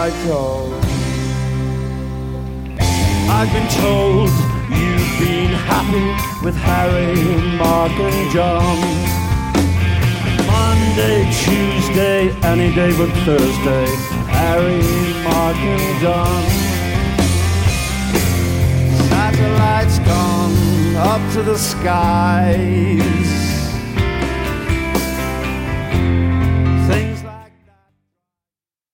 I told. I've been told you've been happy with Harry, Mark and John. Monday, Tuesday, any day but Thursday, Harry, Mark and John. Satellites gone up to the skies.